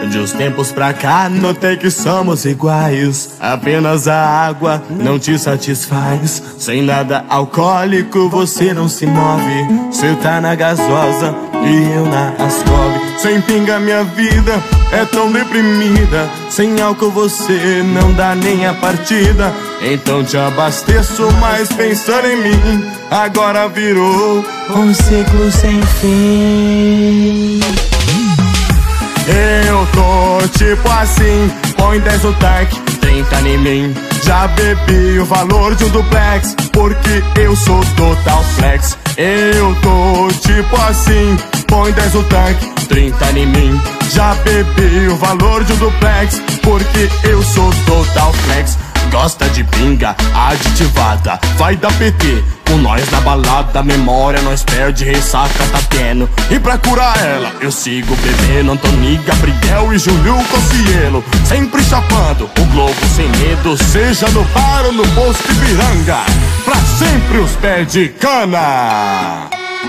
De uns tempos pra cá, notei que somos iguais. Apenas a água não te satisfaz. Sem nada alcoólico você não se move. Cê tá na gasosa e eu na Ascov. Sem pinga minha vida é tão deprimida. Sem álcool você não dá nem a partida. Então te abasteço, mas pensando em mim, agora virou um ciclo sem fim. Eu tô tipo assim, põe 10 no tanque, 30 em mim. Já bebi o valor de um duplex, porque eu sou total flex. Eu tô tipo assim, põe 10 no tanque, 30 em mim. Já bebi o valor de um duplex, porque eu sou total flex. Gosta de pinga aditivada, vai dar PT. Com nós na balada, memória nós perde, ressaca tá tendo. E pra curar ela, eu sigo bebendo Antoni, Gabriel e Júlio Cossielo. Sempre chapando o globo sem medo, seja no bar ou no Bosque Piranga. Pra sempre os pés de cana.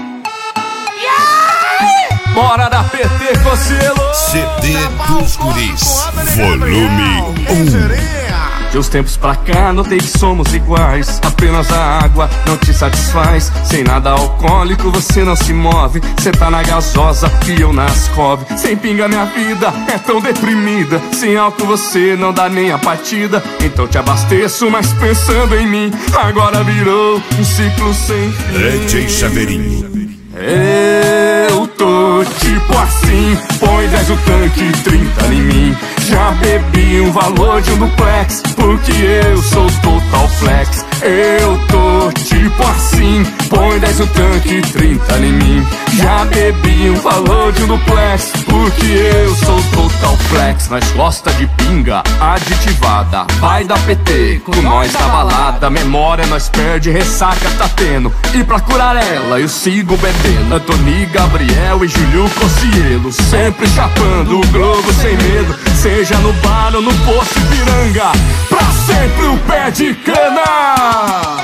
Bora da PT Cossielo. CD dos Guris, volume 1. De uns tempos pra cá, notei que somos iguais. Apenas a água não te satisfaz. Sem nada alcoólico você não se move. Cê tá na gasosa e eu na Ascov. Sem pinga minha vida é tão deprimida. Sem álcool você não dá nem a partida. Então te abasteço, mas pensando em mim, agora virou um ciclo sem fim. DJ Chaveirinho. Eu tô tipo assim, põe 10 no tanque, 30 em mim. Já bebi o valor de um duplex, porque eu sou total flex. Eu tô tipo assim, põe 10 no tanque, 30 em mim. Já bebi o valor de um duplex, porque eu sou total flex. Nós gosta de pinga aditivada, vai dar PT, com nós na balada. Memória nós perde, ressaca tá tendo. E pra curar ela eu sigo bebendo Antoni, Gabriel e Júlio Cossielo. Sempre chapando o globo sem medo, seja no bar ou no Poço Ipiranga. Pra sempre o pé de cana.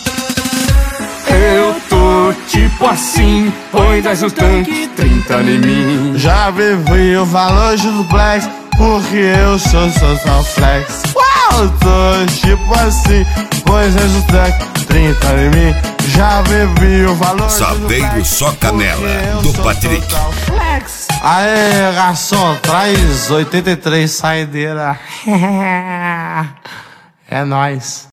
Eu tô tipo assim, põe 10 no tanque, 30 em mim. Já bebi o valor de duplex, porque eu sou total flex. Eu tô tipo assim, põe 10 no tanque, 30 em mim. Já bebi o valor Saveiro Só Canela, do Patrick. Aê, garçom, traz 83 saideira. É nóis.